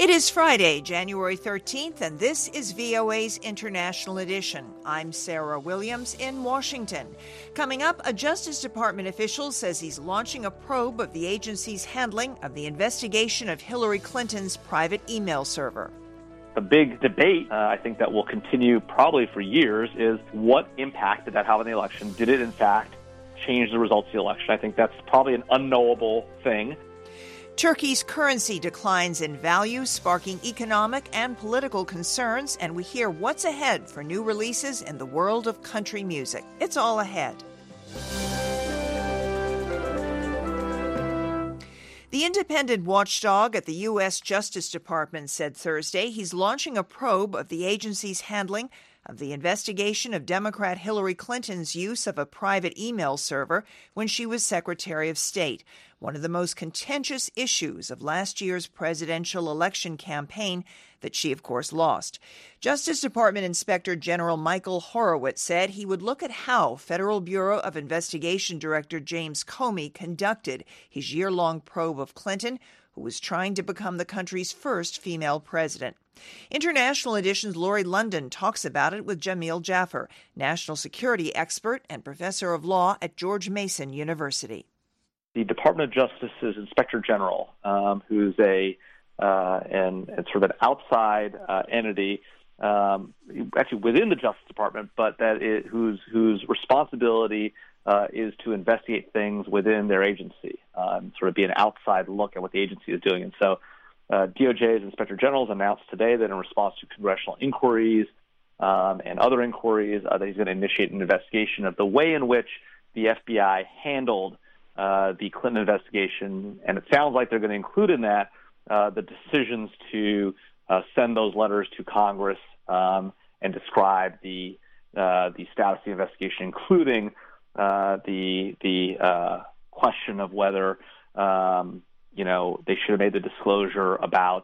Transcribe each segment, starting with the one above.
It is Friday, January 13th, and this is VOA's International Edition. I'm Sarah Williams in Washington. Coming up, a Justice Department official says he's launching a probe of the agency's handling of the investigation of Hillary Clinton's private email server. The big debate, I think, that will continue probably for years is what impact did that have on the election? Did it, in fact, change the results of the election? I think that's probably an unknowable thing. Turkey's currency declines in value, sparking economic and political concerns, and we hear what's ahead for new releases in the world of country music. It's all ahead. The independent watchdog at the U.S. Justice Department said Thursday he's launching a probe of the agency's handling of the investigation of Democrat Hillary Clinton's use of a private email server when she was Secretary of State, one of the most contentious issues of last year's presidential election campaign that she, of course, lost. Justice Department Inspector General Michael Horowitz said he would look at how Federal Bureau of Investigation Director James Comey conducted his year-long probe of Clinton, who was trying to become the country's first female president. International Edition's Lori London talks about it with Jamil Jaffer, national security expert and professor of law at George Mason University. The Department of Justice's Inspector General, who's and sort of an outside entity, actually within the Justice Department, but whose responsibility is to investigate things within their agency, sort of be an outside look at what the agency is doing. And so DOJ's Inspector General has announced today that in response to congressional inquiries and other inquiries, that he's going to initiate an investigation of the way in which the FBI handled the Clinton investigation. And it sounds like they're going to include in that the decisions to send those letters to Congress and describe the status of the investigation, including the question of whether they should have made the disclosure about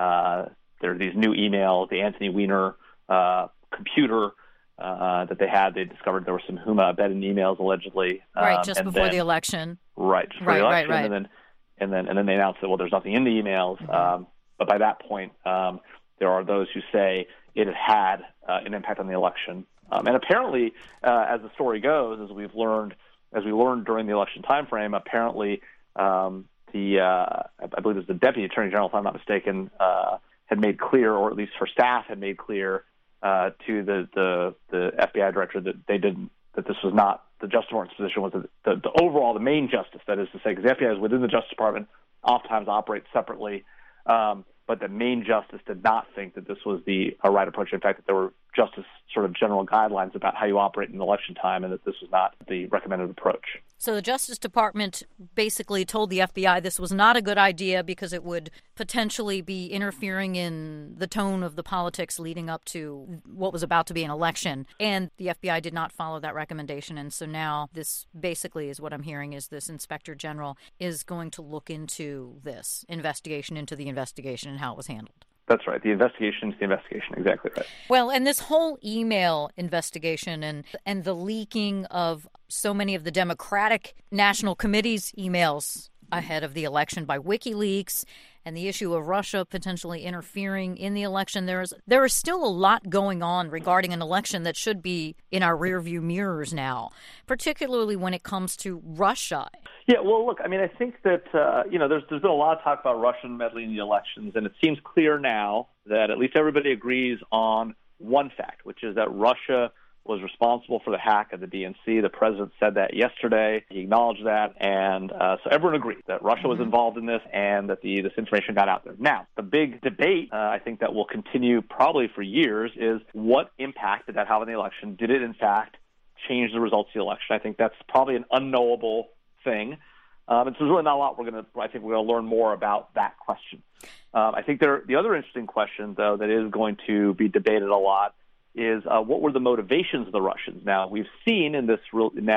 there are these new emails, the Anthony Weiner computer that they had. They discovered there were some Huma Abedin emails allegedly, right, just before the election. Right, just before the election, right. And then they announced that there's nothing in the emails. Mm-hmm. But by that point, there are those who say it had an impact on the election. And apparently, as the story goes, as we learned during the election timeframe, apparently I believe it was the Deputy Attorney General, if I'm not mistaken, had made clear, or at least her staff had made clear to the FBI director that this was not the Justice Department's position, was that the overall, the main justice, that is to say, because the FBI is within the Justice Department, oftentimes operates separately, but the main justice did not think that this was the right approach. In fact, that there were justice sort of general guidelines about how you operate in election time, and that this was not the recommended approach. So the Justice Department basically told the FBI this was not a good idea because it would potentially be interfering in the tone of the politics leading up to what was about to be an election. And the FBI did not follow that recommendation. And so now this basically is what I'm hearing is this Inspector General is going to look into this investigation into the investigation and how it was handled. That's right. The investigation is the investigation. Exactly right. Well, and this whole email investigation and the leaking of so many of the Democratic National Committee's emails ahead of the election by WikiLeaks and the issue of Russia potentially interfering in the election, there is still a lot going on regarding an election that should be in our rearview mirrors now, particularly when it comes to Russia. Yeah, well, look, I mean, I think that, there's been a lot of talk about Russian meddling in the elections, and it seems clear now that at least everybody agrees on one fact, which is that Russia was responsible for the hack of the DNC. The president said that yesterday. He acknowledged that, and so everyone agreed that Russia was involved in this and that this information got out there. Now, the big debate, I think, that will continue probably for years is what impact did that have on the election? Did it, in fact, change the results of the election? I think that's probably an unknowable thing. And so there's really not a lot we're going to learn more about that question. I think the other interesting question, though, that is going to be debated a lot is what were the motivations of the Russians? Now, we've seen in this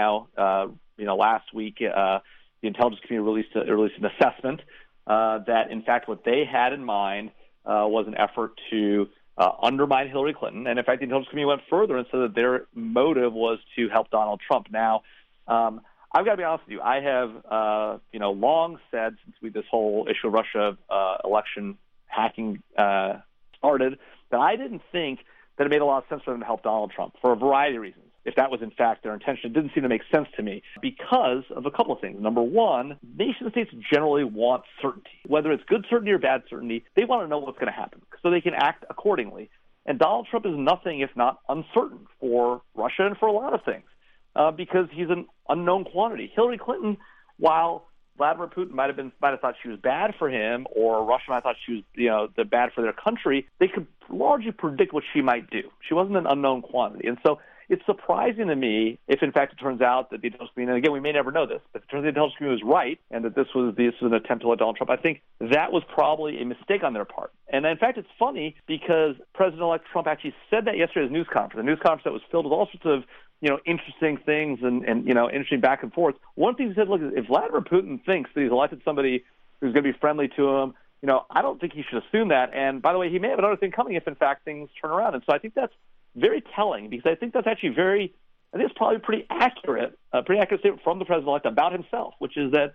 last week, the intelligence community released an assessment that, in fact, what they had in mind was an effort to undermine Hillary Clinton. And in fact, the intelligence community went further and said that their motive was to help Donald Trump. Now, I've got to be honest with you. I have, long said since this whole issue of Russia election hacking started, that I didn't think that it made a lot of sense for them to help Donald Trump for a variety of reasons. If that was in fact their intention, it didn't seem to make sense to me because of a couple of things. Number one, nation states generally want certainty. Whether it's good certainty or bad certainty, they want to know what's going to happen so they can act accordingly. And Donald Trump is nothing if not uncertain for Russia and for a lot of things because he's an unknown quantity. Hillary Clinton, while Vladimir Putin might have thought she was bad for him, or Russia might have thought she was, bad for their country, they could largely predict what she might do. She wasn't an unknown quantity. And so it's surprising to me if, in fact, it turns out that the intelligence community, and again, we may never know this, but if it turns out the intelligence community was right and that this was an attempt to let Donald Trump, I think that was probably a mistake on their part. And in fact, it's funny because President-elect Trump actually said that yesterday at his news conference, a news conference that was filled with all sorts of interesting things and interesting back and forth. One thing he said, look, if Vladimir Putin thinks that he's elected somebody who's going to be friendly to him, I don't think he should assume that. And by the way, he may have another thing coming if, in fact, things turn around. And so I think that's very telling because I think that's actually I think it's probably pretty accurate statement from the president-elect about himself, which is that,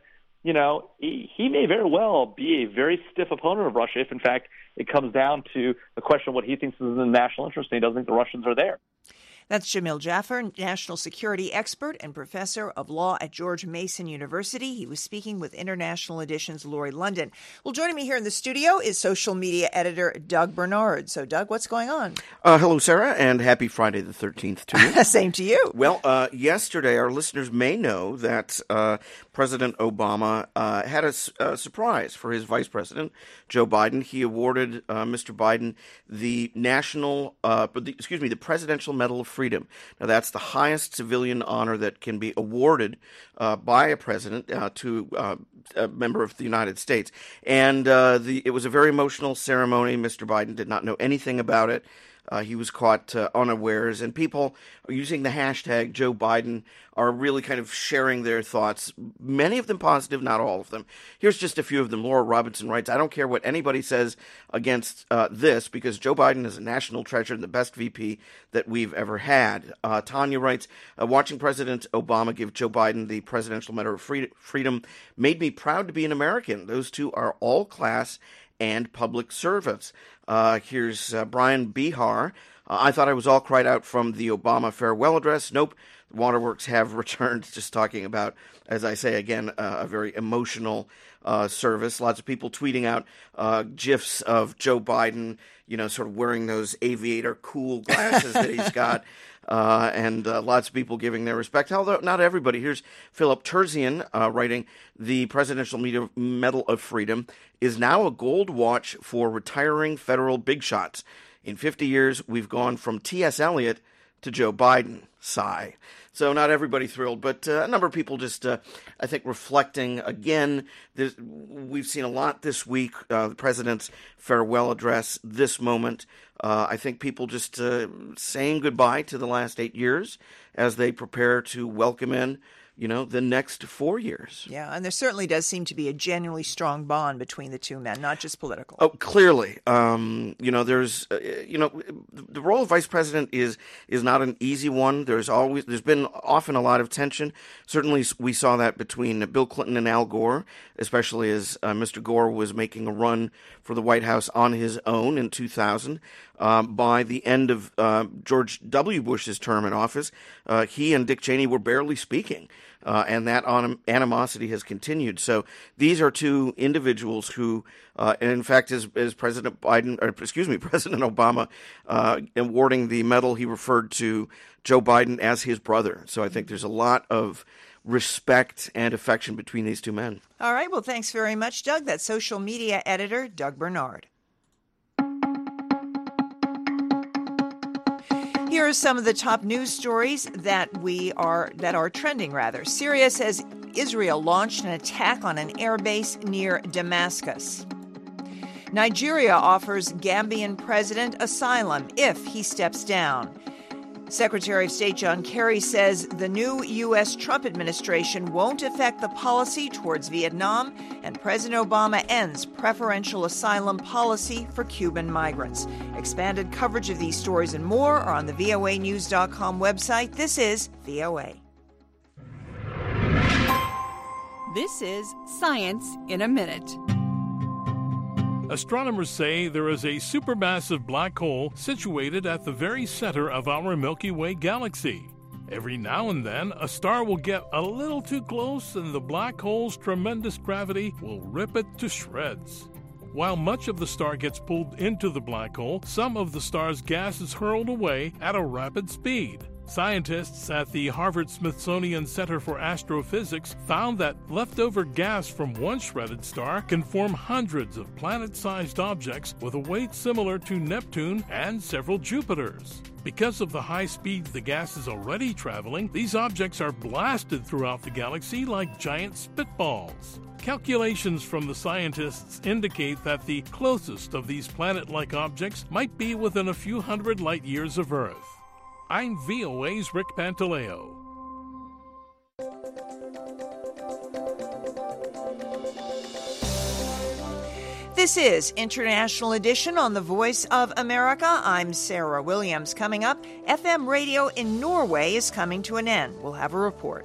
he may very well be a very stiff opponent of Russia if, in fact, it comes down to the question of what he thinks is in the national interest and he doesn't think the Russians are there. That's Jamil Jaffer, national security expert and professor of law at George Mason University. He was speaking with International Edition's Lori London. Well, joining me here in the studio is social media editor Doug Bernard. So, Doug, what's going on? Hello, Sarah, and happy Friday the 13th to you. Same to you. Well, yesterday, our listeners may know that President Obama had a surprise for his vice president, Joe Biden. He awarded Mr. Biden the the Presidential Medal of Freedom. Now, that's the highest civilian honor that can be awarded by a president to a member of the United States. And it was a very emotional ceremony. Mr. Biden did not know anything about it. He was caught unawares, and people using the hashtag Joe Biden are really kind of sharing their thoughts, many of them positive, not all of them. Here's just a few of them. Laura Robinson writes, I don't care what anybody says against this because Joe Biden is a national treasure and the best VP that we've ever had. Tanya writes, watching President Obama give Joe Biden the Presidential Medal of Freedom made me proud to be an American. Those two are all class and public servants. Here's Brian Bihar. I thought I was all cried out from the Obama farewell address. Nope, the waterworks have returned. Just talking about, as I say again, a very emotional service. Lots of people tweeting out GIFs of Joe Biden, sort of wearing those aviator cool glasses that he's got. And lots of people giving their respect, although not everybody. Here's Philip Terzian writing, the Presidential Medal of Freedom is now a gold watch for retiring federal big shots. In 50 years, we've gone from T.S. Eliot to Joe Biden. Sigh. So not everybody thrilled, but a number of people just, I think, reflecting. Again, we've seen a lot this week, the president's farewell address, this moment. I think people just saying goodbye to the last 8 years as they prepare to welcome in, the next 4 years. Yeah, and there certainly does seem to be a genuinely strong bond between the two men, not just political. Oh, clearly. There's, the role of vice president is not an easy one. There's been often a lot of tension. Certainly we saw that between Bill Clinton and Al Gore, especially as Mr. Gore was making a run for the White House on his own in 2000. By the end of George W. Bush's term in office, he and Dick Cheney were barely speaking, and that animosity has continued. So these are two individuals who, and in fact, as President Obama awarding the medal, he referred to Joe Biden as his brother. So I think there's a lot of respect and affection between these two men. All right. Well, thanks very much, Doug. That's social media editor Doug Bernard. Here are some of the top news stories that are trending, rather. Syria says Israel launched an attack on an airbase near Damascus. Nigeria offers Gambian president asylum if he steps down. Secretary of State John Kerry says the new U.S. Trump administration won't affect the policy towards Vietnam, and President Obama ends preferential asylum policy for Cuban migrants. Expanded coverage of these stories and more are on the voanews.com website. This is VOA. This is Science in a Minute. Astronomers say there is a supermassive black hole situated at the very center of our Milky Way galaxy. Every now and then, a star will get a little too close and the black hole's tremendous gravity will rip it to shreds. While much of the star gets pulled into the black hole, some of the star's gas is hurled away at a rapid speed. Scientists at the Harvard-Smithsonian Center for Astrophysics found that leftover gas from one shredded star can form hundreds of planet-sized objects with a weight similar to Neptune and several Jupiters. Because of the high speed the gas is already traveling, these objects are blasted throughout the galaxy like giant spitballs. Calculations from the scientists indicate that the closest of these planet-like objects might be within a few hundred light-years of Earth. I'm VOA's Rick Pantaleo. This is International Edition on the Voice of America. I'm Sarah Williams. Coming up, FM radio in Norway is coming to an end. We'll have a report.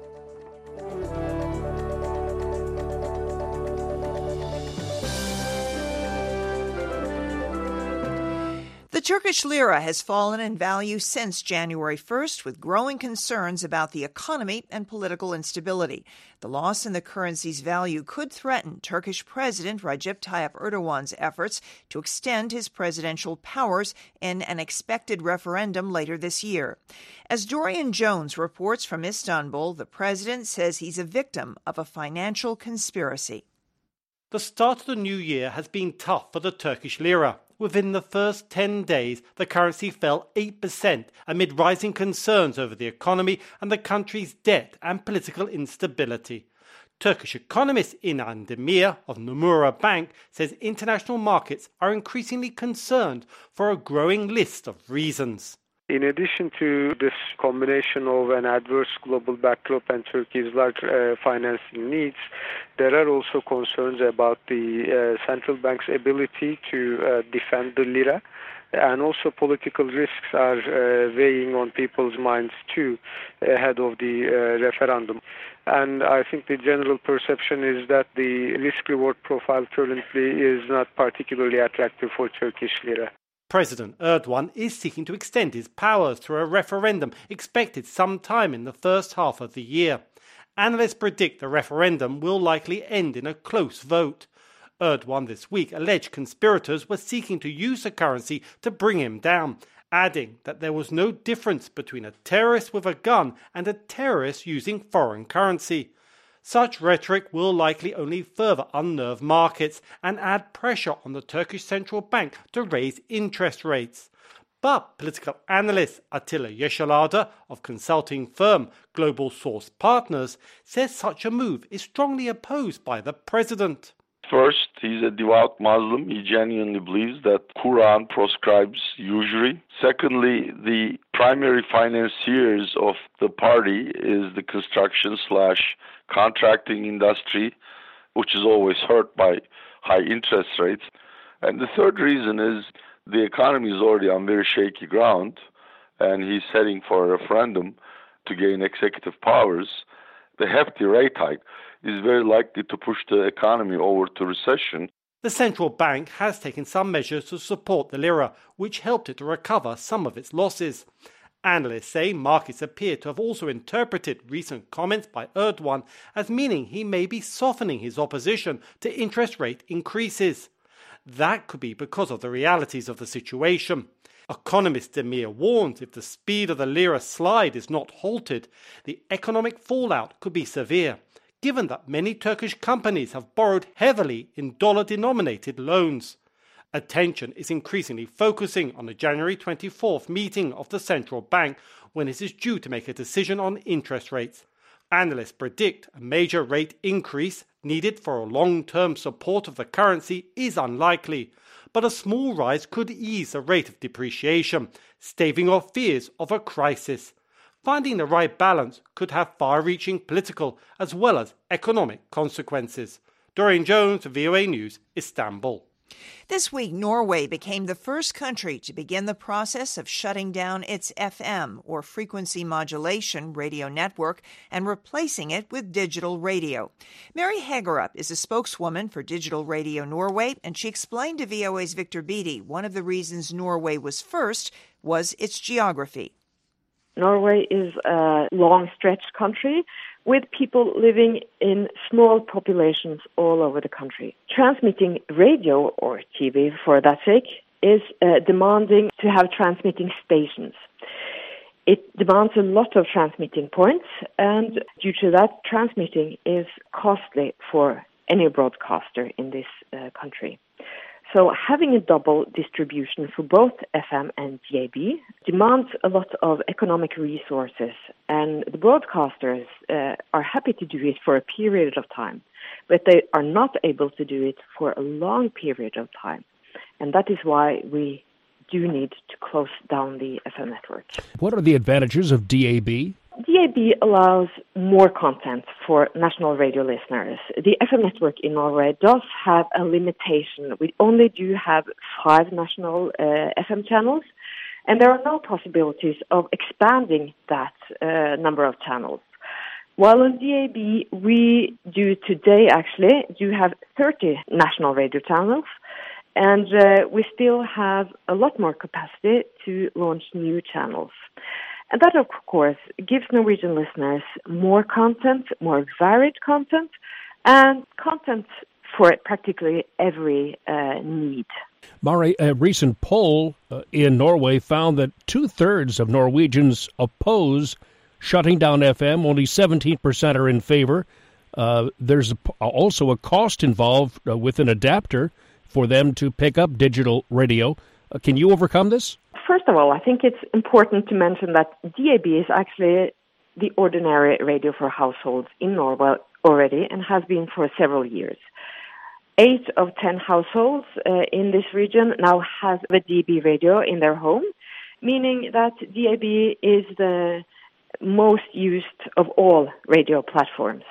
The Turkish lira has fallen in value since January 1st, with growing concerns about the economy and political instability. The loss in the currency's value could threaten Turkish President Recep Tayyip Erdogan's efforts to extend his presidential powers in an expected referendum later this year. As Dorian Jones reports from Istanbul, the president says he's a victim of a financial conspiracy. The start of the new year has been tough for the Turkish lira. Within the first 10 days, the currency fell 8% amid rising concerns over the economy and the country's debt and political instability. Turkish economist İnan Demir of Nomura Bank says international markets are increasingly concerned for a growing list of reasons. In addition to this combination of an adverse global backdrop and Turkey's large financing needs, there are also concerns about the central bank's ability to defend the lira, and also political risks are weighing on people's minds too ahead of the referendum. And I think the general perception is that the risk-reward profile currently is not particularly attractive for Turkish lira. President Erdogan is seeking to extend his powers through a referendum expected sometime in the first half of the year. Analysts predict the referendum will likely end in a close vote. Erdogan this week alleged conspirators were seeking to use the currency to bring him down, adding that there was no difference between a terrorist with a gun and a terrorist using foreign currency. Such rhetoric will likely only further unnerve markets and add pressure on the Turkish central bank to raise interest rates. But political analyst Attila Yeşilada of consulting firm Global Source Partners says such a move is strongly opposed by the president. First, he's a devout Muslim. He genuinely believes that Quran proscribes usury. Secondly, the primary financiers of the party is the construction/contracting industry, which is always hurt by high interest rates. And the third reason is the economy is already on very shaky ground, and he's heading for a referendum to gain executive powers. The hefty rate hike is very likely to push the economy over to recession. The central bank has taken some measures to support the lira, which helped it to recover some of its losses. Analysts say markets appear to have also interpreted recent comments by Erdogan as meaning he may be softening his opposition to interest rate increases. That could be because of the realities of the situation. Economist Demir warns if the speed of the lira slide is not halted, the economic fallout could be severe, given that many Turkish companies have borrowed heavily in dollar-denominated loans. Attention is increasingly focusing on the January 24th meeting of the central bank, when it is due to make a decision on interest rates. Analysts predict a major rate increase needed for a long-term support of the currency is unlikely, but a small rise could ease the rate of depreciation, staving off fears of a crisis. Finding the right balance could have far-reaching political as well as economic consequences. Dorian Jones, VOA News, Istanbul. This week, Norway became the first country to begin the process of shutting down its FM, or frequency modulation, radio network and replacing it with digital radio. Mary Hagerup is a spokeswoman for Digital Radio Norway, and she explained to VOA's Victor Beattie one of the reasons Norway was first was its geography. Norway is a long-stretched country with people living in small populations all over the country. Transmitting radio, or TV for that sake, is demanding to have transmitting stations. It demands a lot of transmitting points, and due to that, transmitting is costly for any broadcaster in this country. So having a double distribution for both FM and DAB demands a lot of economic resources, and the broadcasters are happy to do it for a period of time, but they are not able to do it for a long period of time. And that is why we do need to close down the FM network. What are the advantages of DAB? DAB allows more content for national radio listeners. The FM network in Norway does have a limitation. We only do have 5 national FM channels, and there are no possibilities of expanding that number of channels. While on DAB, we do today actually do have 30 national radio channels, and we still have a lot more capacity to launch new channels. And that, of course, gives Norwegian listeners more content, more varied content, and content for practically every need. Mari, a recent poll in Norway found that 2/3 of Norwegians oppose shutting down FM. Only 17% are in favor. There's also a cost involved with an adapter for them to pick up digital radio. Can you overcome this? First of all, I think it's important to mention that DAB is actually the ordinary radio for households in Norway already and has been for several years. 8 of 10 households in this region now have a DAB radio in their home, meaning that DAB is the most used of all radio platforms.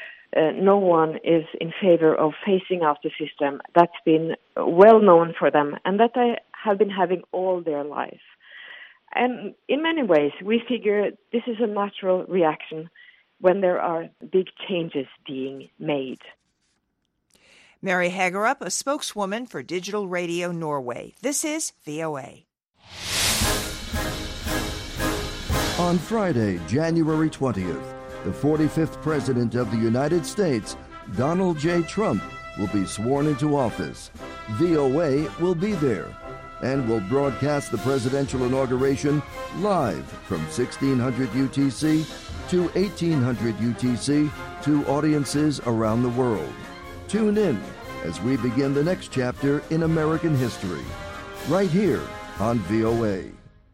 No one is in favor of phasing out the system that's been well known for them and that they have been having all their life. And in many ways, we figure this is a natural reaction when there are big changes being made. Mary Hagerup, a spokeswoman for Digital Radio Norway. This is VOA. On Friday, January 20th, the 45th President of the United States, Donald J. Trump, will be sworn into office. VOA will be there and will broadcast the presidential inauguration live from 1600 UTC to 1800 UTC to audiences around the world. Tune in as we begin the next chapter in American history, right here on VOA.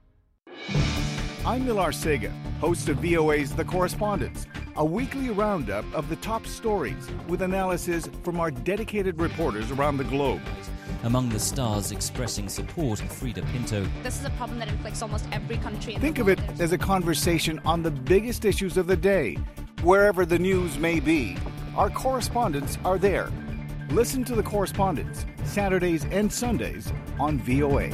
I'm Millar Sega, host of VOA's The Correspondents, a weekly roundup of the top stories with analysis from our dedicated reporters around the globe. Among the stars expressing support, Frida Pinto. This is a problem that inflicts almost every country in the world. Think of it as a conversation on the biggest issues of the day. Wherever the news may be, our correspondents are there. Listen to The Correspondents, Saturdays and Sundays on VOA.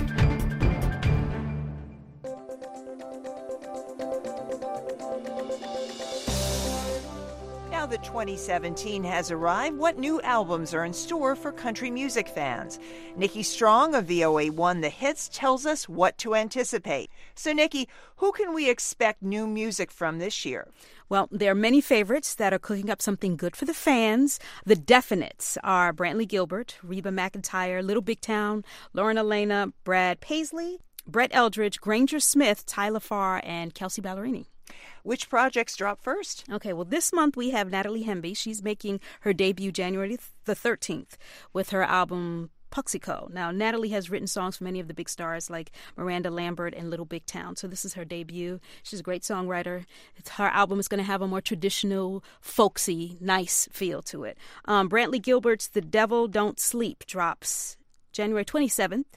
Now that 2017 has arrived, what new albums are in store for country music fans? Nikki Strong of VOA1 The Hits tells us what to anticipate. So, Nikki, who can we expect new music from this year? Well, there are many favorites that are cooking up something good for the fans. The definites are Brantley Gilbert, Reba McEntire, Little Big Town, Lauren Elena, Brad Paisley, Brett Eldridge, Granger Smith, Tyler Farr, and Kelsey Ballerini. Which projects drop first? Okay, well, this month we have Natalie Hemby. She's making her debut January the 13th with her album Puxico. Now, Natalie has written songs for many of the big stars like Miranda Lambert and Little Big Town, so this is her debut. She's a great songwriter. Her album is going to have a more traditional, folksy, nice feel to it. Brantley Gilbert's The Devil Don't Sleep drops January 27th.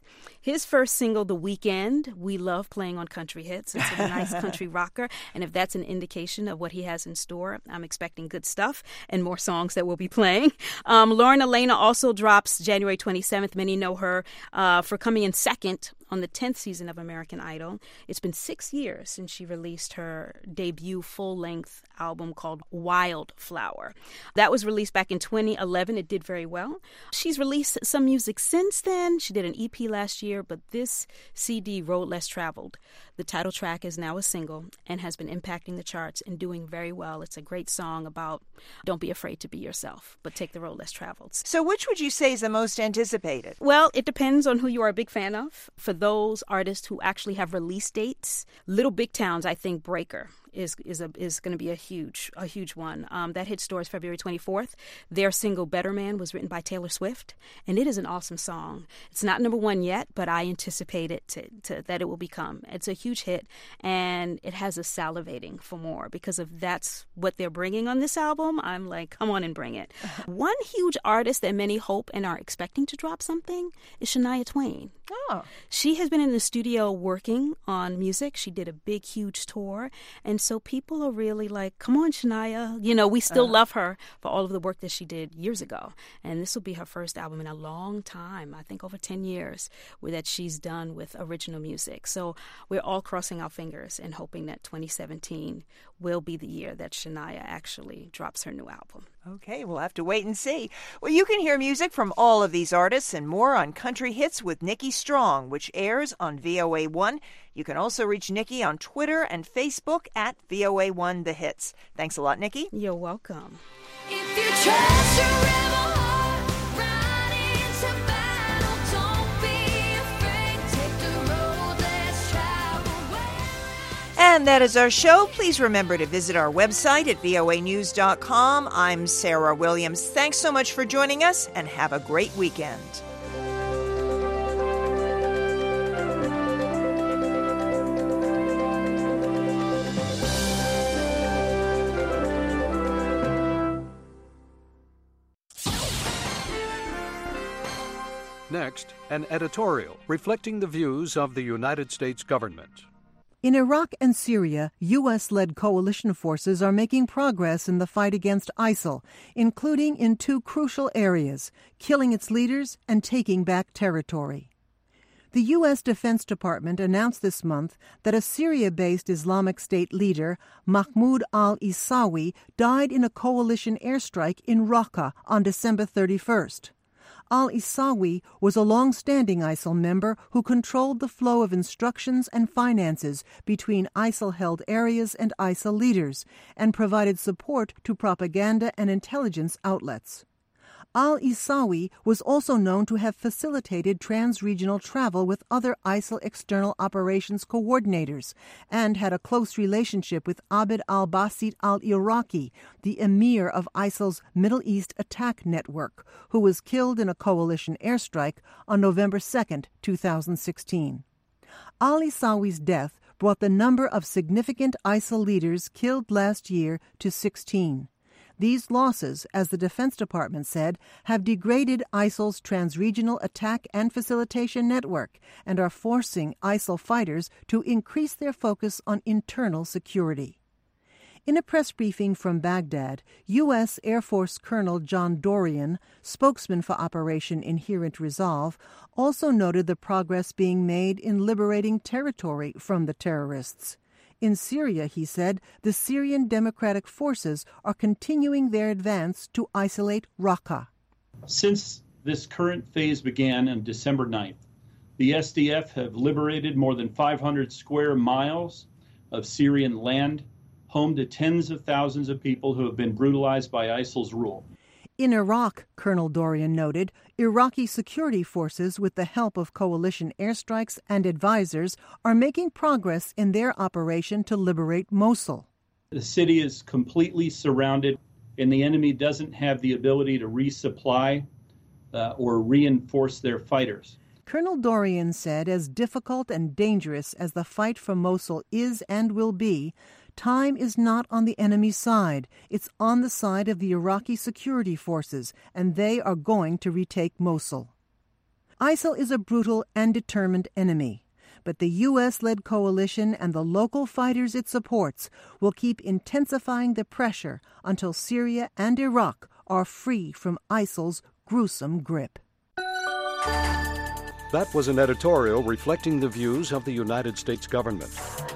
His first single, The Weeknd, we love playing on country hits. It's a nice country rocker. And if that's an indication of what he has in store, I'm expecting good stuff and more songs that we'll be playing. Lauren Elena also drops January 27th. Many know her for coming in second on the 10th season of American Idol. It's been 6 years since she released her debut full-length album called Wildflower. That was released back in 2011. It did very well. She's released some music since then. She did an EP last year, but this CD, Road Less Traveled, the title track is now a single and has been impacting the charts and doing very well. It's a great song about don't be afraid to be yourself, but take the road less traveled. So which would you say is the most anticipated? Well, it depends on who you are a big fan of. For those artists who actually have release dates, Little Big Town's, I think, Breaker is going to be a huge one. That hit stores February 24th. Their single Better Man was written by Taylor Swift, and it is an awesome song. It's not number one yet, but I anticipate it that it will become. It's a huge hit, and it has us salivating for more because if that's what they're bringing on this album, I'm like, come on and bring it. One huge artist that many hope and are expecting to drop something is Shania Twain. Oh. She has been in the studio working on music. She did a big, huge tour, and so people are really like, come on, Shania. You know, we still love her for all of the work that she did years ago. And this will be her first album in a long time, I think over 10 years, that she's done with original music. So we're all crossing our fingers and hoping that 2017 will be the year that Shania actually drops her new album. Okay, we'll have to wait and see. Well, you can hear music from all of these artists and more on Country Hits with Nikki Strong, which airs on VOA1. You can also reach Nikki on Twitter and Facebook at VOA1 The Hits. Thanks a lot, Nikki. You're welcome. If you trust your rebel heart, ride into battle, don't be afraid, take the road less traveled. And that is our show. Please remember to visit our website at voanews.com. I'm Sarah Williams. Thanks so much for joining us, and have a great weekend. Next, an editorial reflecting the views of the United States government. In Iraq and Syria, U.S.-led coalition forces are making progress in the fight against ISIL, including in two crucial areas, killing its leaders and taking back territory. The U.S. Defense Department announced this month that a Syria-based Islamic State leader, Mahmoud al-Isawi, died in a coalition airstrike in Raqqa on December 31st. Al-Isawi was a long-standing ISIL member who controlled the flow of instructions and finances between ISIL-held areas and ISIL leaders and provided support to propaganda and intelligence outlets. Al-Isawi was also known to have facilitated trans-regional travel with other ISIL external operations coordinators and had a close relationship with Abd al-Basit al-Iraqi, the emir of ISIL's Middle East Attack Network, who was killed in a coalition airstrike on November 2, 2016. Al-Isawi's death brought the number of significant ISIL leaders killed last year to 16. These losses, as the Defense Department said, have degraded ISIL's trans-regional attack and facilitation network and are forcing ISIL fighters to increase their focus on internal security. In a press briefing from Baghdad, U.S. Air Force Colonel John Dorian, spokesman for Operation Inherent Resolve, also noted the progress being made in liberating territory from the terrorists. In Syria, he said, the Syrian Democratic Forces are continuing their advance to isolate Raqqa. Since this current phase began on December 9th, the SDF have liberated more than 500 square miles of Syrian land, home to tens of thousands of people who have been brutalized by ISIL's rule. In Iraq, Colonel Dorian noted, Iraqi security forces, with the help of coalition airstrikes and advisors, are making progress in their operation to liberate Mosul. The city is completely surrounded, and the enemy doesn't have the ability to resupply or reinforce their fighters. Colonel Dorian said, as difficult and dangerous as the fight for Mosul is and will be, time is not on the enemy's side. It's on the side of the Iraqi security forces, and they are going to retake Mosul. ISIL is a brutal and determined enemy. But the U.S.-led coalition and the local fighters it supports will keep intensifying the pressure until Syria and Iraq are free from ISIL's gruesome grip. That was an editorial reflecting the views of the United States government.